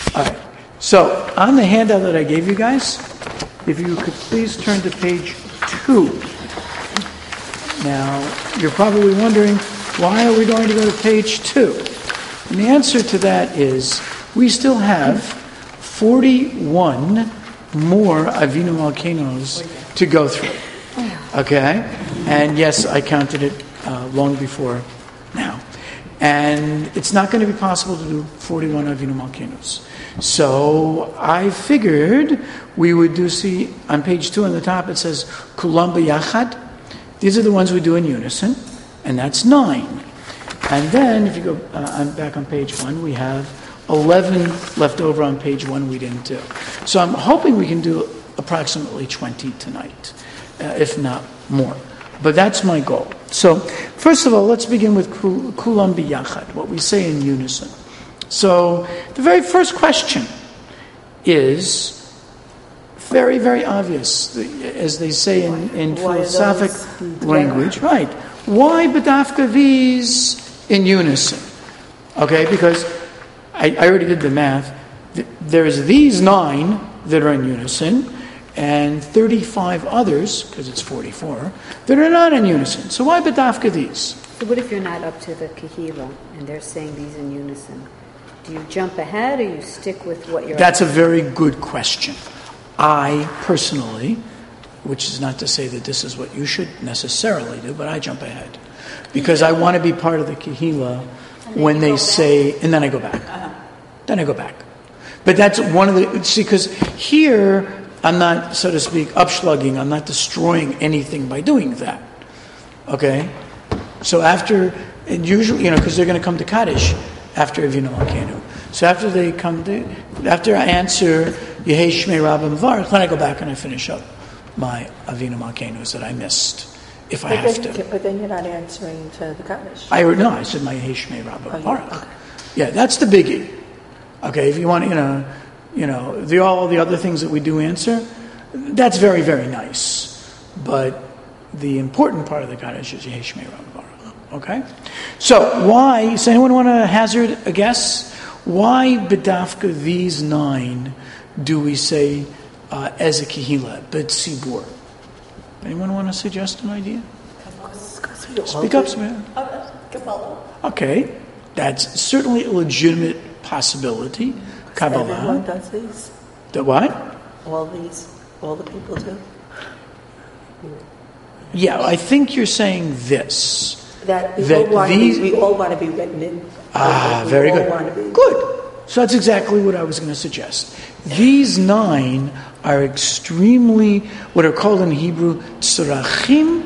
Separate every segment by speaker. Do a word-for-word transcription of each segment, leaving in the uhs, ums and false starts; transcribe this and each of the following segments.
Speaker 1: All right. So on the handout that I gave you guys, if you could please turn to page two. Now, you're probably wondering, why are we going to go to page two? And the answer to that is, we still have forty-one more Avinu Malkeinos to go through. Okay? And yes, I counted it uh, long before now. And it's not going to be possible to do forty-one Avinu Malkeinos. So I figured we would do, see, on page two on the top it says, Kulam B'Yachad. These are the ones we do in unison, and that's nine. And then, if you go uh, I'm back on page one, we have eleven left over on page one we didn't do. So I'm hoping we can do approximately twenty tonight, uh, if not more. But that's my goal. So, first of all, let's begin with Kulam B'Yachad, what we say in unison. So, the very first question is very, very obvious, as they say in, in philosophic language. Right. Why B'dafka these in unison? Okay, because I, I already did the math. There's these nine that are in unison, and thirty-five others, because it's forty-four, that are not in unison. So why B'dafka these?
Speaker 2: So what if you're not up to the Kehila, and they're saying these in unison? Do you jump ahead, or you stick with what you're...
Speaker 1: That's a very good question. I, personally, which is not to say that this is what you should necessarily do, but I jump ahead. Because I want to be part of the Kehila when they say, and then I go back. Uh-huh. Then I go back. But that's one of the, see, because here, I'm not, so to speak, upschlugging, I'm not destroying anything by doing that. Okay? So after, and usually, you know, because they're going to come to Kaddish after Avinu Malkeinu. So after they come to, after I answer Yehei Shmei Rabba Mevarach, then I go back and I finish up my Avinu Malkeinus that I missed, if
Speaker 3: but
Speaker 1: I have
Speaker 3: then,
Speaker 1: to.
Speaker 3: But then you're not answering to the Kaddish.
Speaker 1: I no, I said my Yehei Shmei Rabba
Speaker 3: oh,
Speaker 1: Mevarach.
Speaker 3: Yeah, okay.
Speaker 1: Yeah, that's the biggie. Okay, if you want, you know, you know, the all the other things that we do answer, that's very, very nice. But the important part of the Kaddish is Yehei Shmei Rabba Mevarach. Okay? So, why, does anyone want to hazard a guess? Why B'dafka these nine do we say uh, as a Kehila, B'tzibur? Anyone want to suggest an idea? Speak up, man. Okay, that's certainly a legitimate possibility. Kabbalah.
Speaker 3: Everyone does these.
Speaker 1: The what?
Speaker 3: All these, all the people do.
Speaker 1: Yeah, I think you're saying this.
Speaker 3: That we,
Speaker 1: that
Speaker 3: all, want
Speaker 1: these,
Speaker 3: to be, we all want to be written in.
Speaker 1: Ah,
Speaker 3: we
Speaker 1: very
Speaker 3: all
Speaker 1: good.
Speaker 3: Want to be.
Speaker 1: Good. So that's exactly what I was going to suggest. These nine are extremely, what are called in Hebrew, tzarachim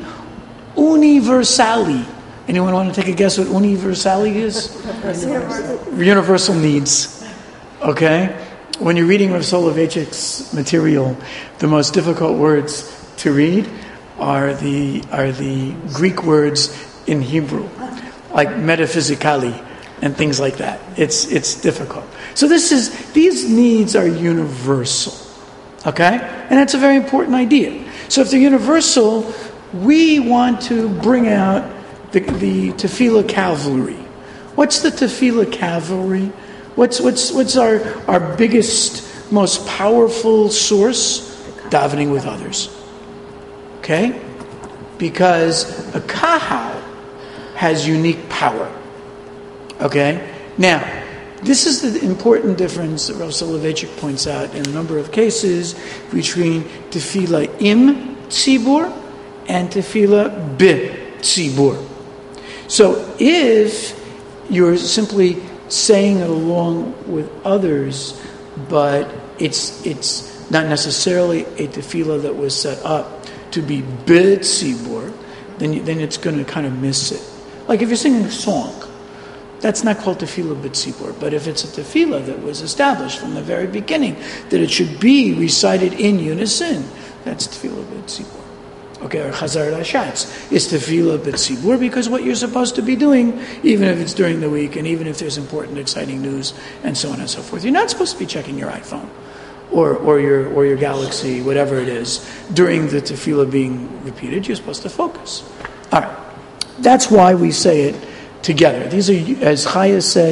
Speaker 1: universali. Anyone want to take a guess what universali is? Universal. Universal needs. Okay? When you're reading Rav Soloveitchik's material, the most difficult words to read are the are the Greek words in Hebrew, like metaphysically and things like that. It's it's difficult. So this is these needs are universal, okay? And that's a very important idea. So if they're universal, we want to bring out the, the tefillah cavalry. What's the tefillah cavalry? What's what's what's our our biggest, most powerful source? Davening with others. Okay? Because a kahal has unique power. Okay? Now, this is the important difference that Rav Soloveitchik points out in a number of cases between tefillah im tzibur and tefillah bi tzibur. So if you're simply saying it along with others, but it's it's not necessarily a tefillah that was set up to be bi tzibur, then you, then it's going to kind of miss it. Like if you're singing a song, that's not called tefillah b'tzibur. But if it's a tefillah that was established from the very beginning, that it should be recited in unison, that's tefillah b'tzibur. Okay, or chazar l'shatz is tefillah b'tzibur, because what you're supposed to be doing, even if it's during the week, and even if there's important, exciting news, and so on and so forth, you're not supposed to be checking your iPhone or or your or your Galaxy, whatever it is, during the tefillah being repeated. You're supposed to focus. All right, that's why we say it together. These are, as Chaya said,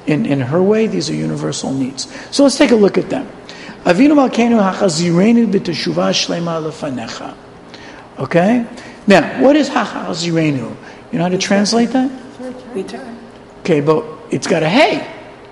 Speaker 1: in, in her way. These are universal needs. So let's take a look at them. Avinu Malkeinu hachazirenu b'teshuvah shlema lefanecha. Okay? Now, what is hachazirenu? You know how to translate that?
Speaker 3: Return.
Speaker 1: Okay, but it's got a hey.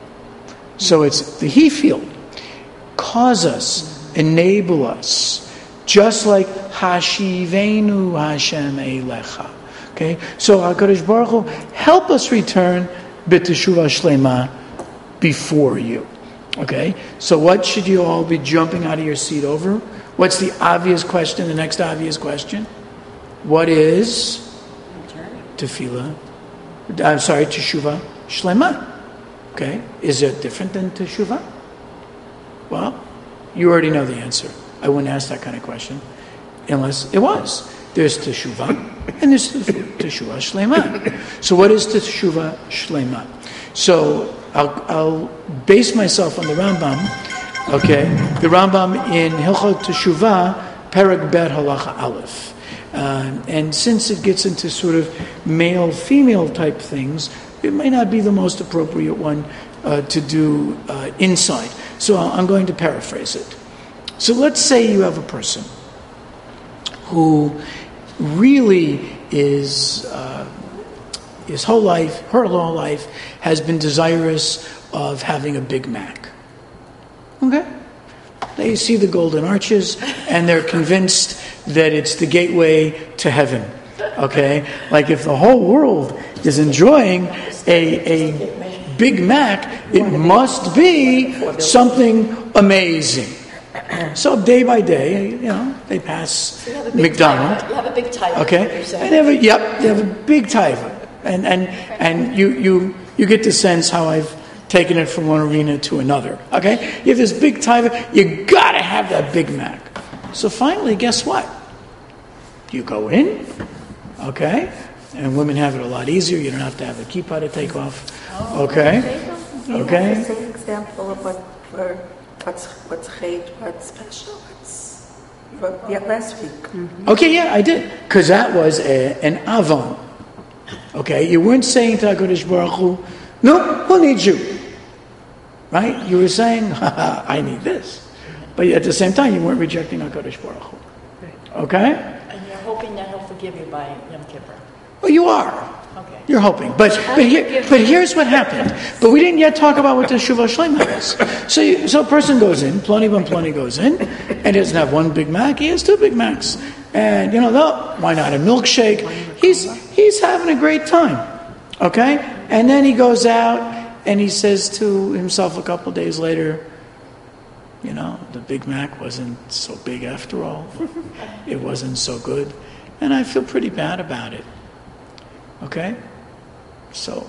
Speaker 1: So it's the he field. Cause us, enable us, just like Hashivenu Hashem Eilecha. Okay, so HaKadosh Baruch Hu, help us return b'teshuvah shlema before you. Okay, so what should you all be jumping out of your seat over? What's the obvious question? The next obvious question? What is tefillah? I'm sorry, teshuvah shlema. Okay, is it different than teshuvah? Well, you already know the answer. I wouldn't ask that kind of question unless it was. There's teshuvah and there's teshuvah shlema. So what is teshuvah shlema? So I'll, I'll base myself on the Rambam. Okay, the Rambam in Hilchot Teshuvah, Perek Bet Halacha Aleph. Uh, and since it gets into sort of male-female type things, it may not be the most appropriate one uh, to do uh, inside. So I'm going to paraphrase it. So let's say you have a person who really is, uh, his whole life, her whole life, has been desirous of having a Big Mac. Okay? They see the golden arches and they're convinced that it's the gateway to heaven. Okay? Like if the whole world is enjoying a, a Big Mac, it must be something amazing. So day by day, you know, they pass
Speaker 3: so
Speaker 1: McDonald's.
Speaker 3: You have a big taiva.
Speaker 1: Okay? And they have a, yep, they have a big taiva. And and and you, you you get the sense how I've taken it from one arena to another. Okay? You have this big taiva, you gotta have that Big Mac. So finally, guess what? You go in, okay? And women have it a lot easier. You don't have to have a kippah to take off. Okay? Okay?
Speaker 3: The same example of what for what's what's chayt, what's special, what's what, yeah, last week. Mm-hmm.
Speaker 1: Okay, yeah, I did. Because that was a, an avon. Okay? You weren't saying to HaKadosh Baruch Hu, no, who needs you? Right? You were saying, I need this. But at the same time, you weren't rejecting HaKadosh Baruch Hu. Okay?
Speaker 4: And you're hoping that he'll forgive you by Yom Kippur.
Speaker 1: Well, you are.
Speaker 4: Okay.
Speaker 1: You're hoping. But but, here, but here's what happened. But we didn't yet talk about what the Teshuvah Shlema is. So, you, so a person goes in, Ploni Ben Ploni goes in, and he doesn't have one Big Mac, he has two Big Macs. And, you know, no, why not a milkshake? He's, he's having a great time. Okay? And then he goes out, and he says to himself a couple of days later, you know, the Big Mac wasn't so big after all. It wasn't so good. And I feel pretty bad about it. Okay? So,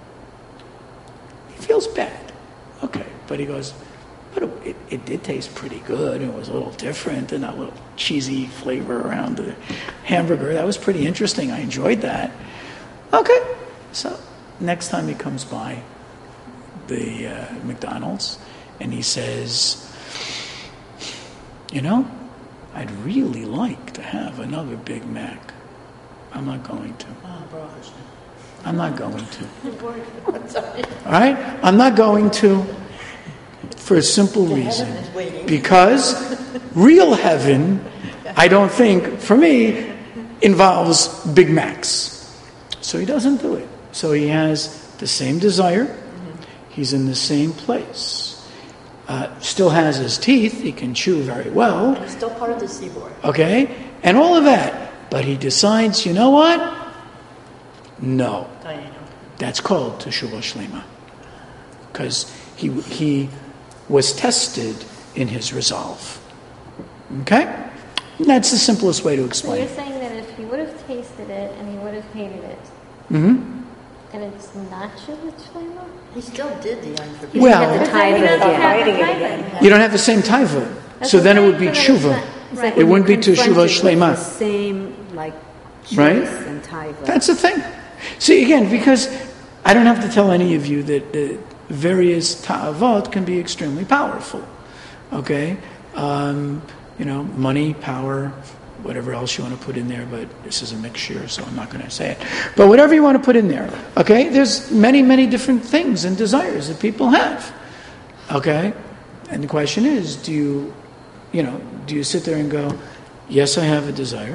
Speaker 1: he feels bad. Okay. But he goes, but it, it did taste pretty good. It was a little different and that little cheesy flavor around the hamburger. That was pretty interesting. I enjoyed that. Okay. So, next time he comes by the uh, McDonald's and he says, you know, I'd really like to have another Big Mac. I'm not going to. I'm not going to. All right? I'm not going to for a simple reason. Because real heaven, I don't think, for me, involves Big Macs. So he doesn't do it. So he has the same desire. He's in the same place. Uh, still has his teeth. He can chew very well.
Speaker 4: He's still part of the seaboard.
Speaker 1: Okay? And all of that. But he decides, you know what? No. That's called Teshuvah Shlema. Because he, he was tested in his resolve. Okay? And that's the simplest way to
Speaker 5: So
Speaker 1: explain
Speaker 5: you're
Speaker 1: it.
Speaker 5: saying that if he would have tasted it and he would have hated it,
Speaker 1: Mm-hmm.
Speaker 5: and it's not Teshuvah Shlema?
Speaker 4: He still did the unforgivable.
Speaker 1: Well,
Speaker 2: the
Speaker 5: But then he
Speaker 2: taiva
Speaker 5: doesn't
Speaker 2: again.
Speaker 5: have the
Speaker 3: Writing it
Speaker 5: taiva.
Speaker 3: again.
Speaker 1: you don't have the same taiva.
Speaker 5: That's
Speaker 1: So
Speaker 5: what
Speaker 1: then it
Speaker 5: I'm
Speaker 1: would be
Speaker 5: saying, so
Speaker 1: tshuva.
Speaker 5: that it's not-
Speaker 2: Like
Speaker 1: It
Speaker 2: when
Speaker 1: wouldn't be
Speaker 2: you're
Speaker 1: Teshuvah
Speaker 2: confronted with
Speaker 1: Shlema.
Speaker 2: The same, like, choice
Speaker 1: Right?
Speaker 2: and taiva.
Speaker 1: That's the thing. See, again, because I don't have to tell any of you that the various ta'avot can be extremely powerful. Okay? Um, you know, money, power, whatever else you want to put in there, but this is a mixture, so I'm not going to say it. But whatever you want to put in there, okay? There's many, many different things and desires that people have, okay? And the question is, do you, you know, do you sit there and go, yes, I have a desire.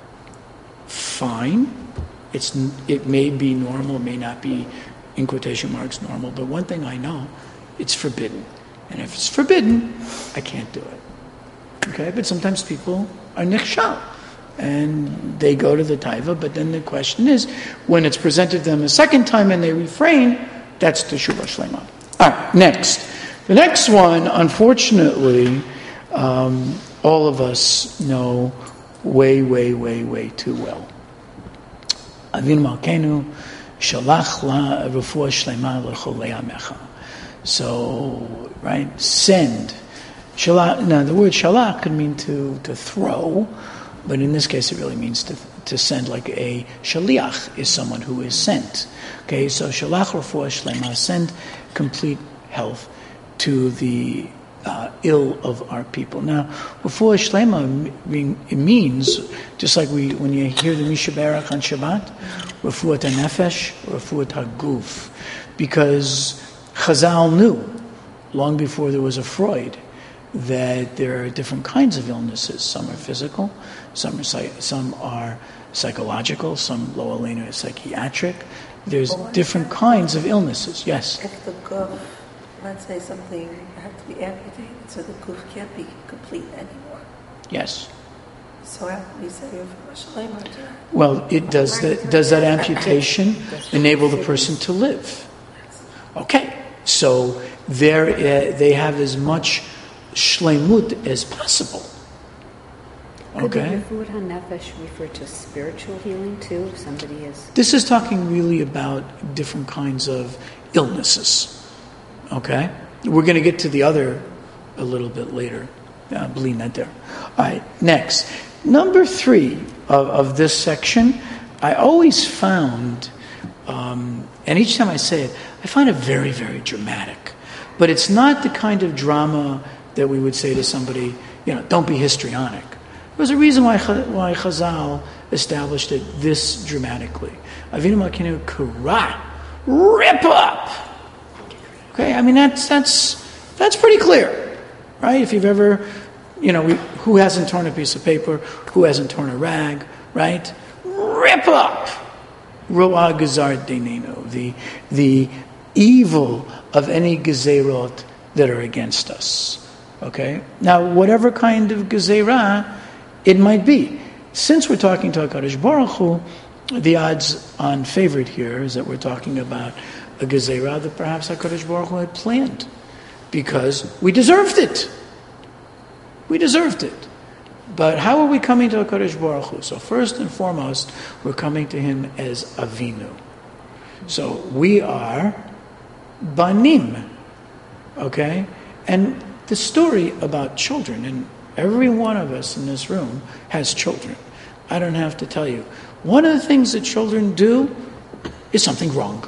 Speaker 1: Fine. It's it may be normal, may not be, in quotation marks, normal. But one thing I know, it's forbidden. And if it's forbidden, I can't do it. Okay? But sometimes people are nichshal. And they go to the taiva. But then the question is, when it's presented to them a second time and they refrain, that's teshuvah shlema. All right, next. The next one, unfortunately, um, all of us know way, way, way, way too well. Avinu Malkeinu shalach la refuah shlema l'cholei amecha. So, right, send. Shalach. Now, the word shalach could mean to to throw, but in this case, it really means to to send. Like a shaliach is someone who is sent. Okay, so shalach refuah shlema, send complete health to the Uh, ill of our people. Now, refuah shlema, it means, just like we, when you hear the Misha Berach on Shabbat, refuat hanefesh, refuat haguf, because Chazal knew, long before there was a Freud, that there are different kinds of illnesses. Some are physical, some are, some are psychological, some lo aleinu is psychiatric. There's different kinds of illnesses. Yes?
Speaker 3: If the guf, let's say something had to be amputated, so the guf can't be complete anymore.
Speaker 1: Yes.
Speaker 3: So how can we say refuah shlema?
Speaker 1: Well, it does that. Does that amputation enable the person to live? Okay, so there uh, they have as much shleimut as possible. Okay.
Speaker 2: Could the refuah hanefesh refer to spiritual healing too? If somebody is.
Speaker 1: This is talking really about different kinds of illnesses. Okay, we're going to get to the other a little bit later. Uh, believe that there. All right, next. Number three of, of this section, I always found, um, and each time I say it, I find it very, very dramatic. But it's not the kind of drama that we would say to somebody, you know, don't be histrionic. There's a reason why why Chazal established it this dramatically. Avinu Malkeinu kara, rip up. Okay, I mean that's that's that's pretty clear, right? If you've ever, you know, we, who hasn't torn a piece of paper, who hasn't torn a rag, right? Rip up, roa gazar denenu, the the evil of any gezerot that are against us. Okay, now whatever kind of gezerah it might be, since we're talking to HaKadosh Baruch Hu, the odds on favorite here is that we're talking about a gezerah that perhaps HaKadosh Baruch Hu had planned, because we deserved it. We deserved it. But how are we coming to HaKadosh Baruch Hu? So first and foremost, we're coming to Him as Avinu. So we are Banim. Okay? And the story about children, and every one of us in this room has children. I don't have to tell you. One of the things that children do is something wrong.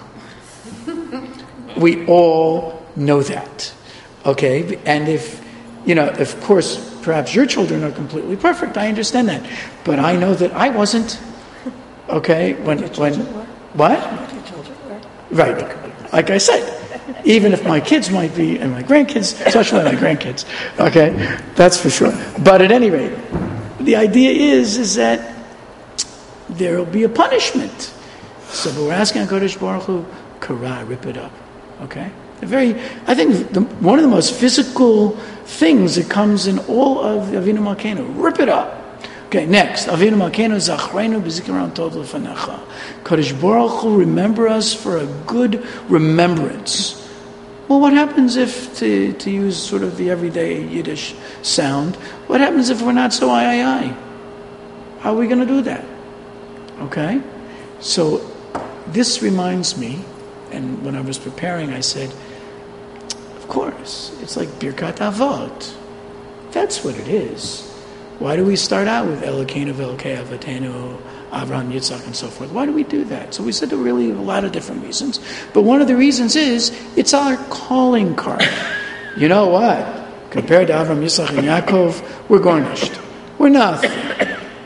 Speaker 1: We all know that, okay? And if, you know, of course, perhaps your children are completely perfect. I understand that, but I know that I wasn't. Okay, when when what? Right, like I said, even if my kids might be and my grandkids, especially my grandkids. Okay, that's for sure. But at any rate, the idea is is that there will be a punishment. So, but we're asking HaKadosh Baruch Hu, kara, rip it up. Okay? A very, I think the, one of the most physical things that comes in all of Avinu Malkeinu, rip it up. Okay, next. Avinu Malkeinu zachrenu b'zikaron tov lefanecha. Kadosh Baruch Hu, remember us for a good remembrance. Well, what happens if, to, to use sort of the everyday Yiddish sound, what happens if we're not so aye aye aye? How are we going to do that? Okay? So, this reminds me, and when I was preparing, I said, of course, it's like Birkat Avot. That's what it is. Why do we start out with Elokeinu v'Elokei Avotenu, Avraham, Yitzhak, and so forth? Why do we do that? So we said there are really a lot of different reasons. But one of the reasons is, it's our calling card. You know what? Compared to Avraham, Yitzhak, and Yaakov, we're garnished. We're nothing.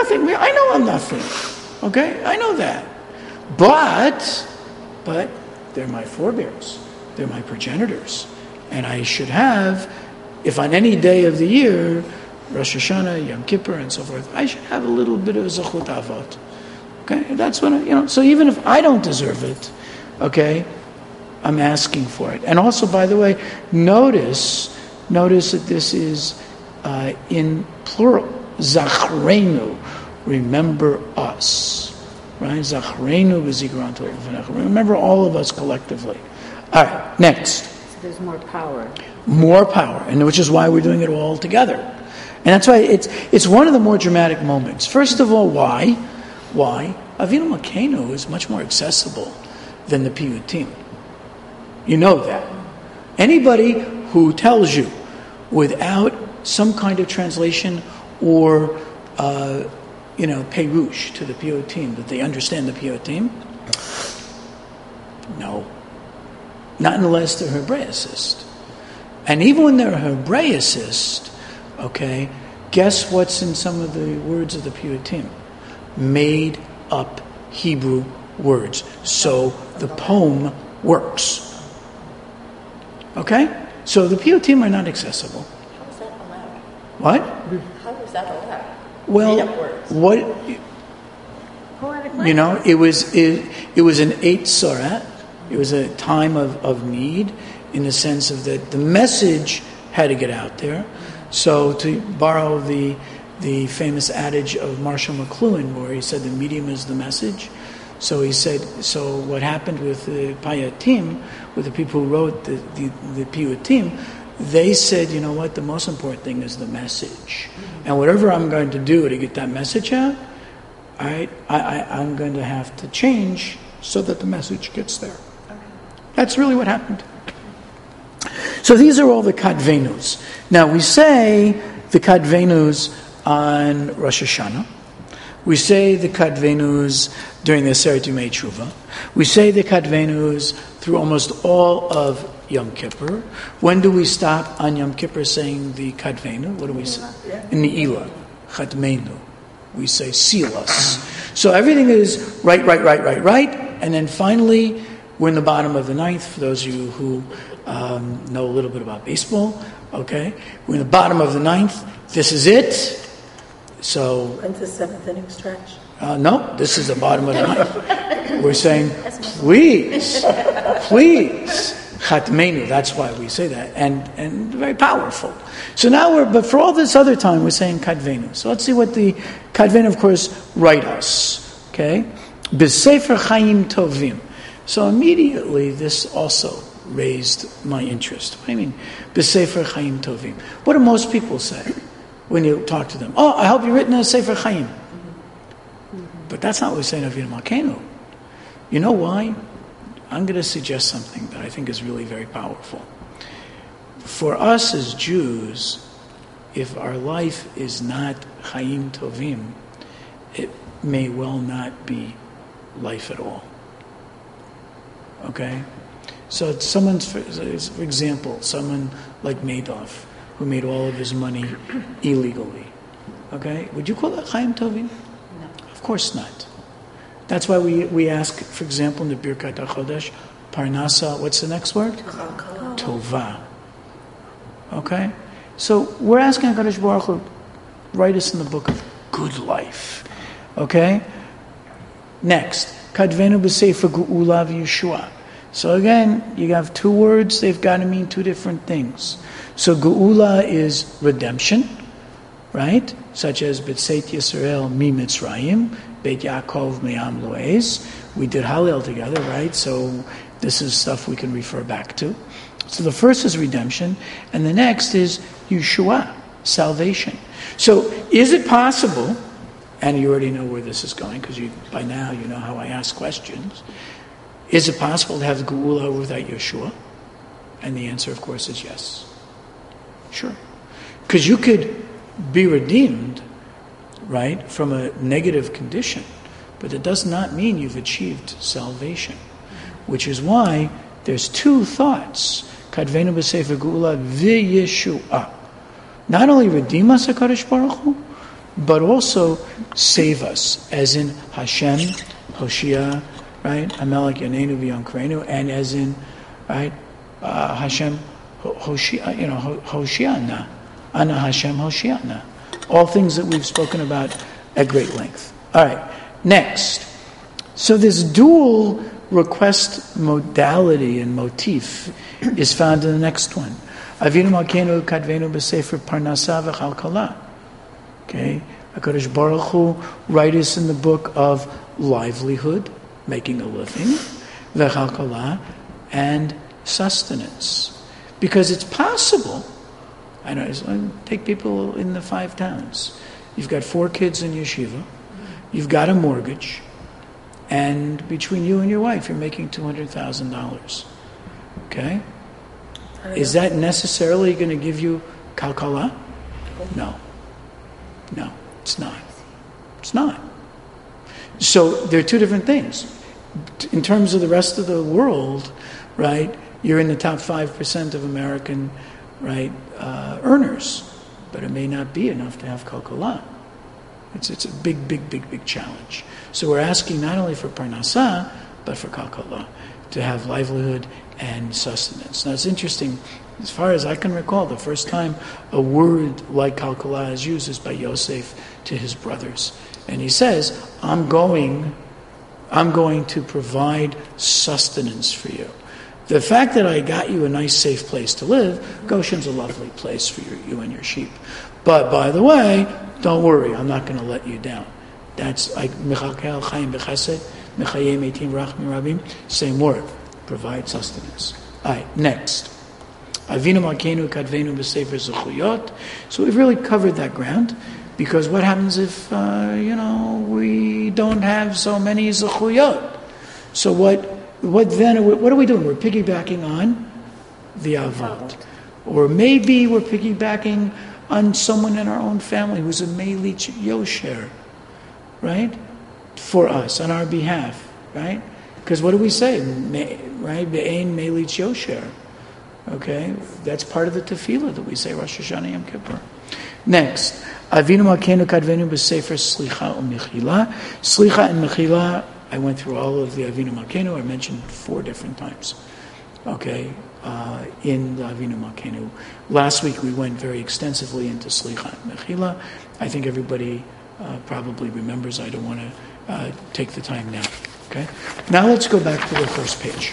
Speaker 1: nothing. I know I'm nothing. Okay? I know that. But, but, they're my forebears. They're my progenitors. And I should have, if on any day of the year, Rosh Hashanah, Yom Kippur, and so forth, I should have a little bit of Zechut Avot. Okay? That's what I, you know, so even if I don't deserve it, okay, I'm asking for it. And also, by the way, notice, notice that this is uh, in plural. Zachrenu, remember us. Right? Zachrenu v'zikron tov v'nechem. Remember all of us collectively. All right, next.
Speaker 2: So there's more power.
Speaker 1: More power, and which is why we're doing it all together. And that's why it's it's one of the more dramatic moments. First of all, why? Why? Avinu Malkeinu is much more accessible than the Piyutim. You know that. Anybody who tells you without some kind of translation or, uh, you know, perush to the Piyutim, that they understand the Piyutim, no. Not unless they're Hebraicist. And even when they're Hebraicist, okay, guess what's in some of the words of the Piyutim? Made up Hebrew words. So the poem works. Okay? So the Piyutim are not accessible.
Speaker 4: How is that allowed?
Speaker 1: What?
Speaker 4: How is that allowed?
Speaker 1: Well,
Speaker 4: Made up words.
Speaker 1: what,
Speaker 5: Poetic
Speaker 1: you know, it was it, it was an eight sorat. It was a time of, of need in the sense of that the message had to get out there. So to borrow the the famous adage of Marshall McLuhan, where he said the medium is the message. So he said, so what happened with the Payatim, with the people who wrote the, the, the Piyutim, they said, you know what, the most important thing is the message. And whatever I'm going to do to get that message out, I, I, I'm going to have to change so that the message gets there. That's really what happened. So these are all the Kadvenus. Now we say the Kadvenus on Rosh Hashanah. We say the Kadvenus during the Aseret Yemei Tshuva. We say the Kadvenus through almost all of Yom Kippur. When do we stop on Yom Kippur saying the Kadvenu? What do we say? In the Ila. Chatmenu. We say seal us. So everything is right, right, right, right, right. And then finally, we're in the bottom of the ninth, for those of you who um, know a little bit about baseball. Okay? We're in the bottom of the ninth. This is it. So,
Speaker 3: When's the seventh inning stretch?
Speaker 1: uh, no, this is the bottom of the ninth. We're saying, please, please, Chatmenu. That's why we say that, and and very powerful. So now we're, but for all this other time, we're saying Kadvenu. So let's see what the Kadvenu, of course, write us. Okay, B'Sefer Chaim Tovim. So immediately, this also raised my interest. What do you mean, B'Sefer Chaim Tovim? What do most people say when you talk to them? Oh, I hope you've written a Sefer Chaim. But that's not what we say in Avinu Malkeinu. You know why? I'm going to suggest something that I think is really very powerful. For us as Jews, if our life is not Chaim Tovim, it may well not be life at all. Okay? So it's someone's, for, for example, someone like Madoff, who made all of his money illegally. Okay? Would you call that Chaim Tovim?
Speaker 2: No.
Speaker 1: Of course not. That's why we, we ask, for example, in the Birkat HaChodesh, Parnasa, what's the next word? Tova. Okay? So we're asking HaKadosh Baruch Hu, write us in the book of good life. Okay? Next, Kadvenu b'Sefer Geula v'Yeshua. So again, you have two words, they've got to mean two different things. So Geula is redemption, right? Such as B'Tzeit Yisrael mi Mitzrayim, Beit Yaakov me'am lo'ez. We did Hallel together, right? So this is stuff we can refer back to. So the first is redemption, and the next is Yeshua, salvation. So is it possible, and you already know where this is going, because you by now you know how I ask questions, is it possible to have Geula without Yeshua? And the answer, of course, is yes. Sure. Because you could be redeemed, right, from a negative condition, but it does not mean you've achieved salvation, which is why there's two thoughts. Kadvenu b'Sefer Geula v'Yeshua. Not only redeem us, HaKadosh Baruch Hu, but also save us, as in Hashem, Hoshia, right? Amelech Yanenu V'Yankrenu, and as in, right, uh, Hashem, Hoshia, you know, Hoshiana, Ana Hashem Hoshiana. All things that we've spoken about at great length. All right, next. So this dual request modality and motif is found in the next one. Avinu Malkeinu Kadvenu B'Sefer Parnasa V'Chalkala. Okay, HaKadosh Baruch Hu write us in the book of livelihood, making a living, V'Chalkala, and sustenance. Because it's possible. I know, take people in the five towns. You've got four kids in yeshiva, you've got a mortgage, and between you and your wife, you're making two hundred thousand dollars. Okay? Is that necessarily going to give you kalkala? No. No, it's not. It's not. So there are two different things. In terms of the rest of the world, right, you're in the top five percent of American, right, uh, earners, but it may not be enough to have kalkala. It's it's a big, big, big, big challenge. So we're asking not only for parnasa, but for kalkala, to have livelihood and sustenance. Now it's interesting, as far as I can recall, the first time a word like kalkala is used is by Yosef to his brothers. And he says, I'm going, I'm going to provide sustenance for you. The fact that I got you a nice, safe place to live, Goshen's a lovely place for your, you and your sheep. But by the way, don't worry, I'm not going to let you down. That's like Mechakel Chaim B'Chesed, Mechayim Eitim Rachmi Rabim, same word, provide sustenance. All right, next. Avinu Malkeinu Kadvenu B'Sefer Zechuyot. So we've really covered that ground, because what happens if, uh, you know, we don't have so many Zechuyot? So what What then? What are we doing? We're piggybacking on the avot, or maybe we're piggybacking on someone in our own family who's a melich yosher, right? For us, on our behalf, right? Because what do we say, right? Be'ein melich yosher. Okay, that's part of the tefillah that we say Rosh Hashanah Yom Kippur. Next, Avinu Malkeinu Kadvenu B'Sefer Slicha u'Mechila. Slicha and Mechila. I went through all of the Avinu Malkeinu. I mentioned four different times. Okay, uh, in the Avinu Malkeinu. Last week we went very extensively into Slicha and Mechila. I think everybody uh, probably remembers. I don't want to uh, take the time now. Okay, now let's go back to the first page,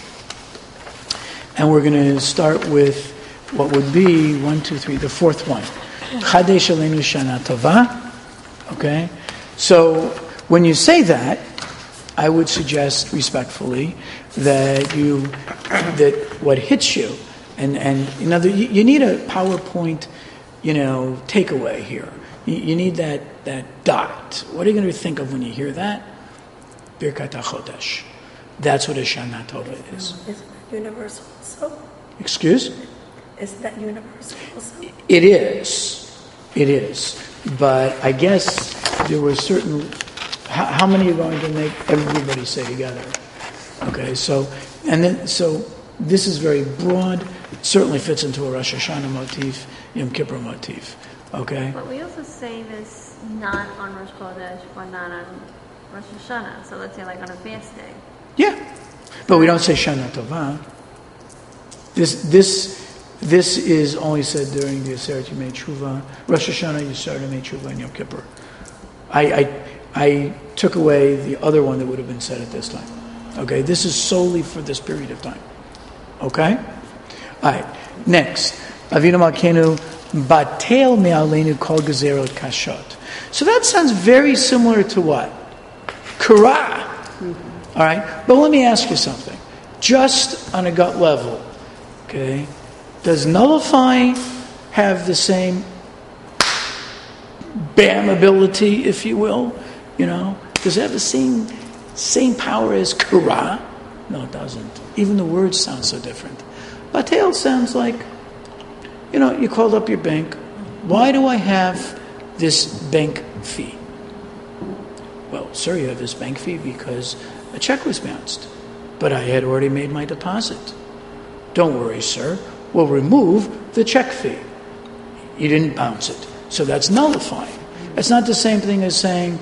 Speaker 1: and we're going to start with what would be one, two, three, the fourth one. Chadesh Aleinu Shana Tova. Okay, so when you say that, I would suggest respectfully that you that what hits you, and and you know you, you need a PowerPoint, you know, takeaway here. You, you need that that dot. What are you going to think of when you hear that? Birkat HaChodesh. That's what a Shana Tova is.
Speaker 3: Is that universal also?
Speaker 1: Excuse?
Speaker 3: Is that universal also?
Speaker 1: It is. It is. But I guess there were certain. How, how many are going to make everybody say together? Okay, so and then so this is very broad. It certainly fits into a Rosh Hashanah motif, Yom Kippur motif. Okay.
Speaker 5: But we also say this not on Rosh Chodesh or not on Rosh Hashanah. So let's say like on a fast day.
Speaker 1: Yeah, but we don't say Shana Tova. This this this is only said during the Aseret Yemei Tshuva. Rosh Hashanah, Aseret Yemei Tshuva, and Yom Kippur. I. I I took away the other one that would have been said at this time. Okay, this is solely for this period of time. Okay? All right, next. Avinu Malkeinu Batel Me'aleinu Kol Gezerot Kashot. So that sounds very similar to what? Kara. Mm-hmm. All right, but let me ask you something. Just on a gut level, okay, does nullify have the same bam ability, if you will? You know, does it have the same same power as kara? No, it doesn't. Even the words sound so different. Batel sounds like, you know, you called up your bank. Why do I have this bank fee? Well, sir, you have this bank fee because a check was bounced, but I had already made my deposit. Don't worry, sir. We'll remove the check fee. You didn't bounce it, so that's nullifying. It's not the same thing as saying,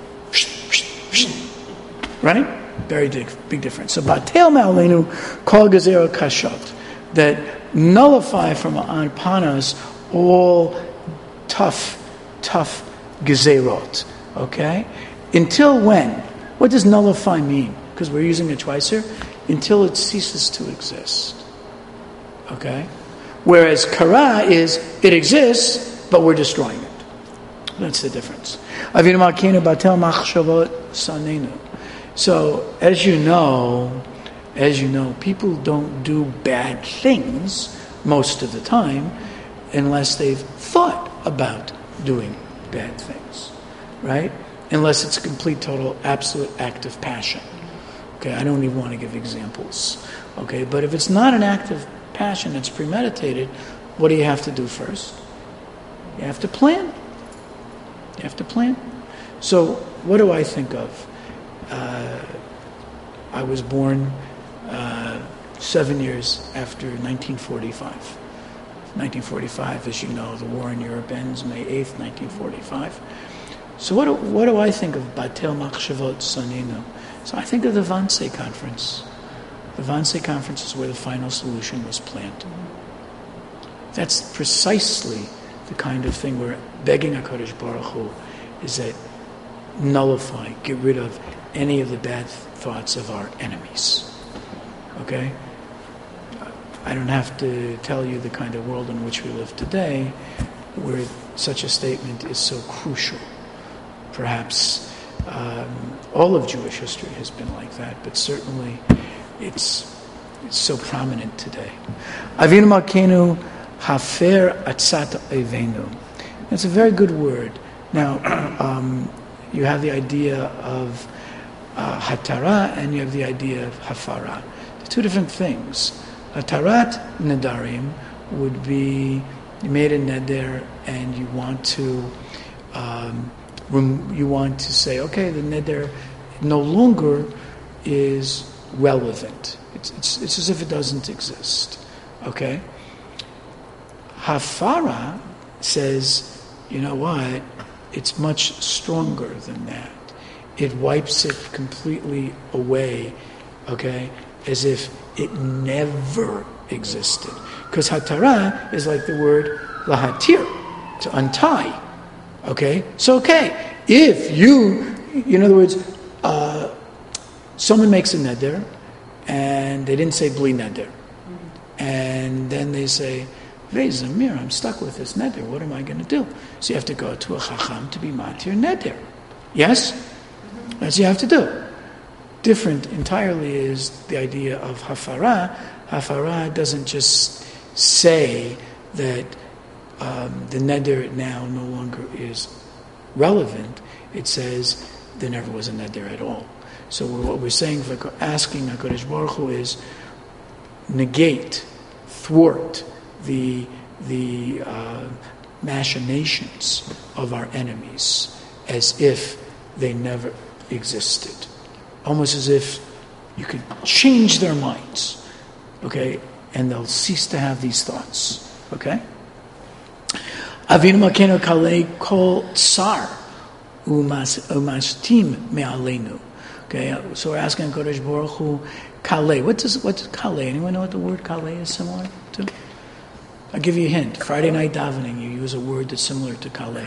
Speaker 1: right? Very big, big difference. So batel me'aleinu kol gezerah kashot, that nullify from upon us all tough, tough gezerot. Okay? Until when? What does nullify mean? Because we're using it twice here. Until it ceases to exist. Okay? Whereas kara is, it exists, but we're destroying it. That's the difference. Avinu malkeinu batel machshavot sanenu. So, as you know, as you know, people don't do bad things most of the time unless they've thought about doing bad things, right? Unless it's a complete, total, absolute act of passion. Okay, I don't even want to give examples. Okay, but if it's not an act of passion, it's premeditated, what do you have to do first? You have to plan. You have to plan. So, what do I think of? Uh, I was born uh, seven years after nineteen forty-five. nineteen forty-five, as you know, the war in Europe ends May eighth, nineteen forty-five. So what do, what do I think of Batel Machshavot Saninu? So I think of the Wannsee Conference. The Wannsee Conference is where the final solution was planned. That's precisely the kind of thing where begging HaKadosh Baruch Hu is that nullify, get rid of any of the bad thoughts of our enemies. Okay? I don't have to tell you the kind of world in which we live today where such a statement is so crucial. Perhaps um, all of Jewish history has been like that, but certainly it's, it's so prominent today. Avinu malkeinu hafer atzat oivenu. That's a very good word. Now, um, you have the idea of uh, hatara and you have the idea of hafara. They're two different things. Hatarat nedarim would be you made a neder and you want to um, rem- you want to say, okay, the neder no longer is relevant. It's, it's, it's as if it doesn't exist. Okay? Hafara says, you know what? It's much stronger than that. It wipes it completely away, okay, as if it never existed. Because hatara is like the word lahatir, to untie. Okay? So, okay, if you, in other words, uh, someone makes a neder, and they didn't say bli neder. And then they say, Vei Zamir, I'm stuck with this neder. What am I going to do? So you have to go to a chacham to be matir neder. Yes? That's what you have to do. Different entirely is the idea of hafara. Hafara doesn't just say that um, the neder now no longer is relevant. It says there never was a neder at all. So what we're saying, for asking HaKadosh Baruch Hu is negate, thwart the the uh, machinations of our enemies as if they never existed. Almost as if you could change their minds, okay, and they'll cease to have these thoughts, okay? Avinu malkeinu kalei kol tsar umastim me'aleinu. Okay, so we're asking Kodesh Baruch Hu, kalei. What does what does kalei? Anyone know what the word kalei is similar to? I'll give you a hint. Friday night davening, you use a word that's similar to kalei.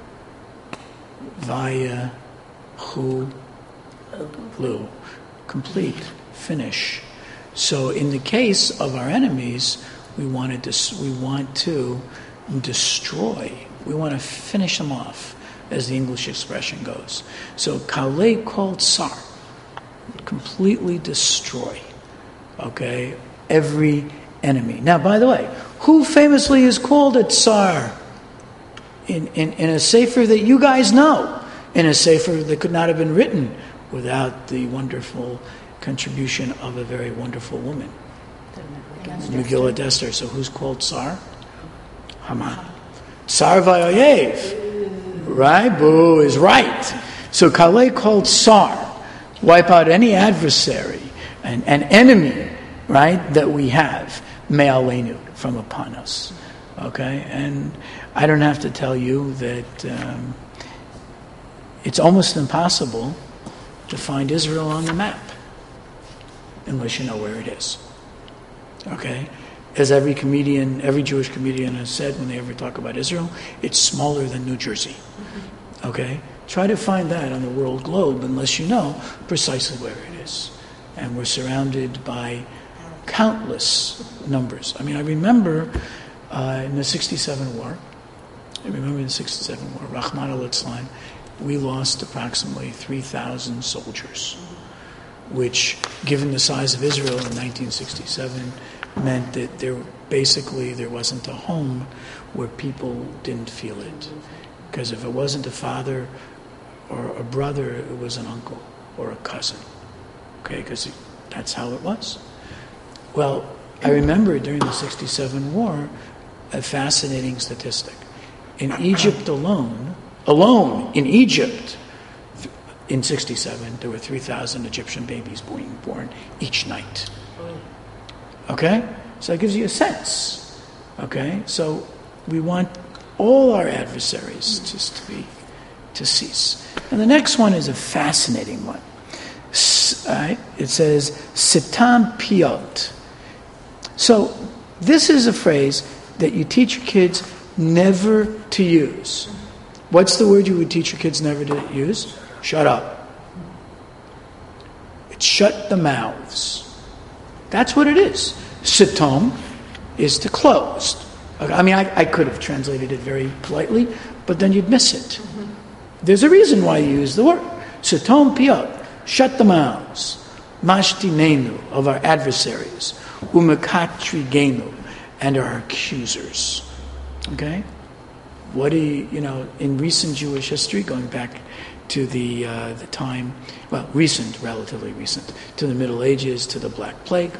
Speaker 1: Vaya, hu, lu. Complete, finish. So in the case of our enemies, we want to we want to destroy. We want to finish them off, as the English expression goes. So kalei kol tsar, completely destroy. Okay, every enemy. Now, by the way, who famously is called a tsar in, in, in a sefer that you guys know, in a sefer that could not have been written without the wonderful contribution of a very wonderful woman, Megillat Esther. So who's called tsar? Haman. Tsar v'oyev. Right? Boo is right. So kalei called tsar. Wipe out any adversary, an, an enemy, right, that we have, me'aleinu, from upon us. Okay? And I don't have to tell you that um, it's almost impossible to find Israel on the map unless you know where it is. Okay? As every comedian, every Jewish comedian has said when they ever talk about Israel, it's smaller than New Jersey. Okay? Try to find that on the world globe unless you know precisely where it is. And we're surrounded by countless numbers. I mean, I remember uh, in the sixty-seven war, I remember in the sixty-seven war, Rahman al-Islam, we lost approximately three thousand soldiers, which, given the size of Israel in nineteen sixty-seven, meant that there basically there wasn't a home where people didn't feel it. Because if it wasn't a father or a brother, it was an uncle or a cousin. Okay, because that's how it was. Well, I remember during the sixty-seven war, a fascinating statistic. In Egypt alone, alone in Egypt, in sixty-seven, there were three thousand Egyptian babies being born each night. Okay? So that gives you a sense. Okay? So we want all our adversaries just to be, to cease. And the next one is a fascinating one. S- right? It says, Sitam Piot. So this is a phrase that you teach your kids never to use. What's the word you would teach your kids never to use? Shut up. It's shut the mouths. That's what it is. Sitom is to close. I mean, I, I could have translated it very politely, but then you'd miss it. There's a reason why you use the word. Sitom piot, shut the mouths. Mashti nenu, of our adversaries. Umekatri genu, and our accusers. Okay? What do you, you know, in recent Jewish history, going back to the uh, the time, well, recent, relatively recent, to the Middle Ages, to the Black Plague.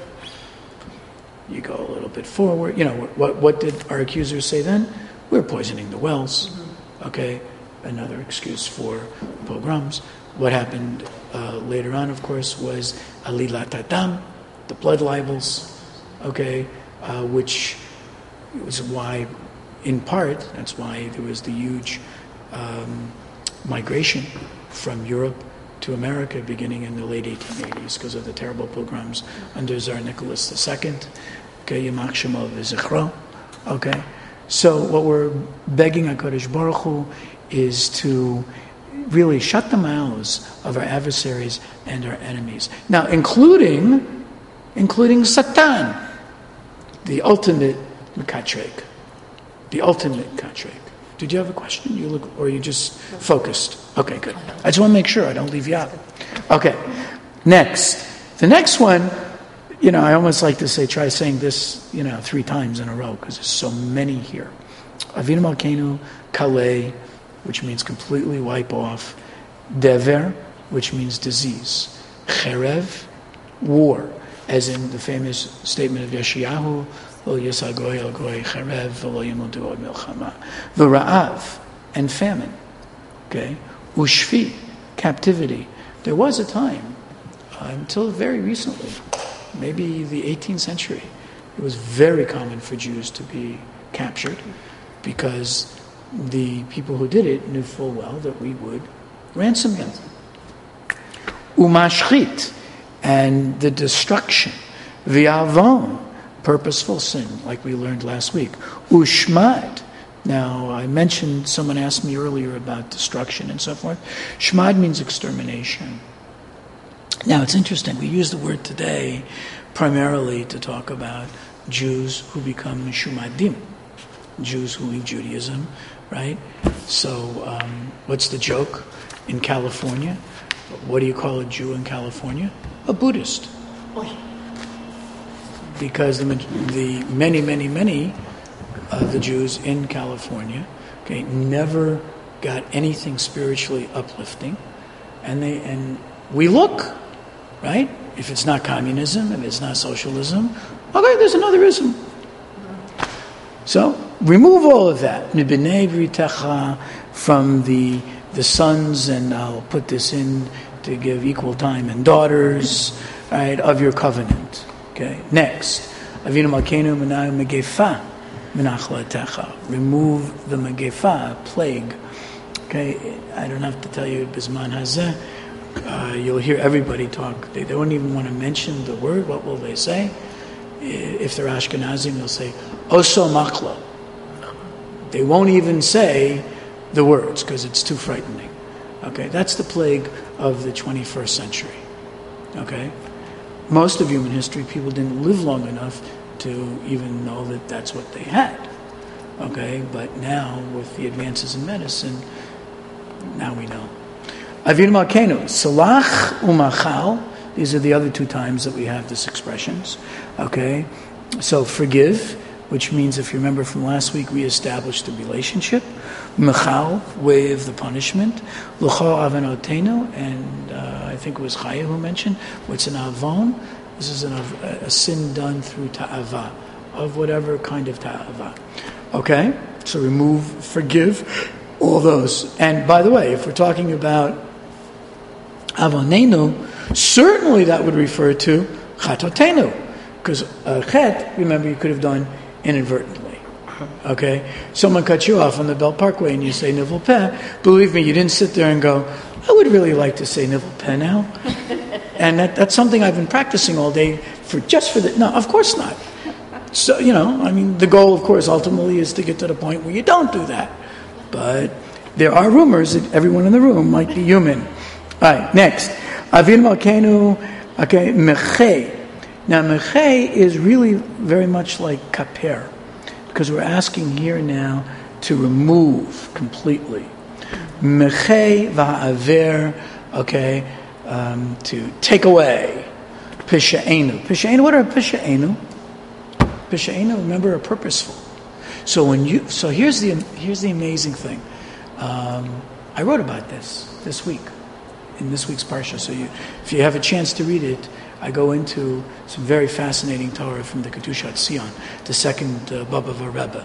Speaker 1: You go a little bit forward. You know, what what did our accusers say then? We're poisoning the wells. Okay? Another excuse for pogroms. What happened uh, later on, of course, was Alilat Adam, the blood libels, okay, uh, which was why, in part, that's why there was the huge um, migration from Europe to America beginning in the late eighteen eighties because of the terrible pogroms under Tsar Nicholas the Second. Okay, Yamach Shemo v'Zichro. Okay, so what we're begging HaKadosh Baruch Hu is to really shut the mouths of our adversaries and our enemies. Now, including, including Satan, the ultimate Mekatrek, the ultimate Mekatrek. Did you have a question? You look, or are you just focused? Okay, good. I just want to make sure I don't leave you out. Okay, next. The next one, you know, I almost like to say, try saying this, you know, three times in a row because there's so many here. Avinu Malkeinu, Kalei, which means completely wipe off. Dever, which means disease. Cherev, war, as in the famous statement of Yeshayahu, Lo yisal goy el goy cherev v'lo yamutu od milchama. V'ra'av, and famine. Okay? Ushfi, captivity. There was a time, uh, until very recently, maybe the eighteenth century, it was very common for Jews to be captured because the people who did it knew full well that we would ransom them. Umashchit, and the destruction. V'avon, purposeful sin, like we learned last week. Ushmad. Now, I mentioned, someone asked me earlier about destruction and so forth. Shmad means extermination. Now, it's interesting. We use the word today primarily to talk about Jews who become Shumadim, Jews who leave Judaism, right? So, um, what's the joke in California? What do you call a Jew in California? A Buddhist. Because the, the many, many, many of the Jews in California, okay, never got anything spiritually uplifting, and they and we look, right? If it's not communism, if it's not socialism, okay, there's another ism. So remove all of that. From the the sons, and I'll put this in to give equal time, and daughters, right, of your covenant. Okay. Next, Avinu Malkeinu Menai Megefa Menachla Techa. Remove the Megefa, plague, Okay, I don't have to tell you Bisman Hazeh. Uh, you'll hear everybody talk. They, they don't even want to mention the word. What will they say? If they're Ashkenazim, they'll say Oso Maklo. They won't even say the words because it's too frightening. Okay, that's the plague of the twenty-first century. Okay, most of human history, people didn't live long enough to even know that that's what they had. Okay, but now with the advances in medicine, now we know. Avinu Malkeinu, Salach Umachal. These are the other two times that we have this expressions. Okay, so forgive, which means, if you remember from last week, we established the relationship. Mechal, waive the punishment. L'chol avanotenu, and uh, I think it was Chaya who mentioned, what's an avon? This is an, a, a sin done through ta'ava, of whatever kind of ta'ava. Okay, so remove, forgive, all those. And by the way, if we're talking about avonenu, certainly that would refer to chatotenu, because uh, chet, remember, you could have done inadvertently. Okay, someone cut you off on the Belt Parkway and you say nivel peh. Believe me, you didn't sit there and go, I would really like to say nivel peh now. And that, that's something I've been practicing all day for just for the. No, of course not. So, you know, I mean, the goal, of course, ultimately is to get to the point where you don't do that. But there are rumors that everyone in the room might be human. All right, next. Avinu Malkeinu, okay, mechei. Now, mechei is really very much like kaper, because we're asking here now to remove completely. Mechei va'aver, okay, um, to take away. Pishaenu. Pishaenu, what are pishaenu? Pishaenu, remember, are purposeful. So when you, so here's the here's the amazing thing. Um, I wrote about this this week in this week's parsha. So you, if you have a chance to read it, I go into some very fascinating Torah from the Kedushat Sion, the second uh, Baba of a Rebbe,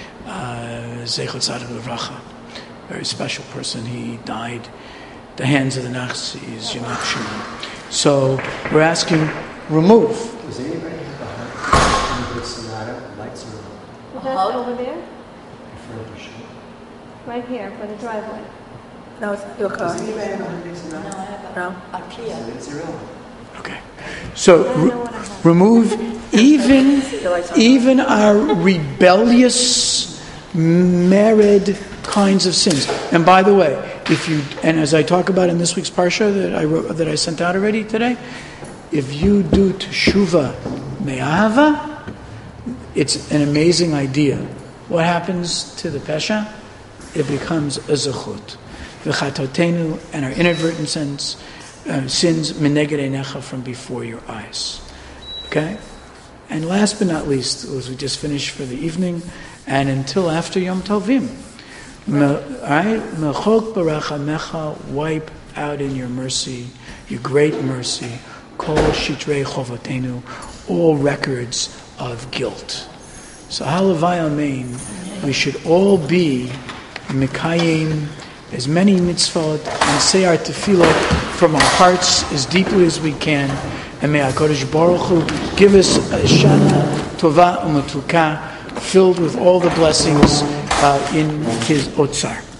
Speaker 1: Zechot Tzaddik Levracha, very special person. He died at the hands of the Nazis, Yamach Shimon. So we're asking, remove.
Speaker 6: Does anybody have a heart in the Sonata? Lights are on.
Speaker 5: That's over there?
Speaker 6: In front of the shop.
Speaker 5: Right here, for the driveway.
Speaker 3: No, it's your car.
Speaker 6: Does anybody have a heart in Sonata?
Speaker 4: No, I have
Speaker 3: No.
Speaker 4: a, a Kia.
Speaker 6: It's irrelevant.
Speaker 1: Okay. So re- remove even even our rebellious, married kinds of sins. And by the way, if you and as I talk about in this week's parsha that I wrote, that I sent out already today, if you do teshuva me'ahava, it's an amazing idea. What happens to the pesha? It becomes a zechut. V'chatotenu, and our inadvertent sins. Uh, sins meneged einecha, from before your eyes. Okay? And last but not least, as we just finished for the evening, and until after Yom Tovim, alright, mechok barachamecha, wipe out in your mercy, your great mercy, kol shitrei chovotenu, all records of guilt. So halavai amein, we should all be mekayim as many mitzvot and say our tefillah from our hearts as deeply as we can. And may HaKadosh Baruch Hu give us a Shana Tova U'Matuka filled with all the blessings uh, in His Otzar.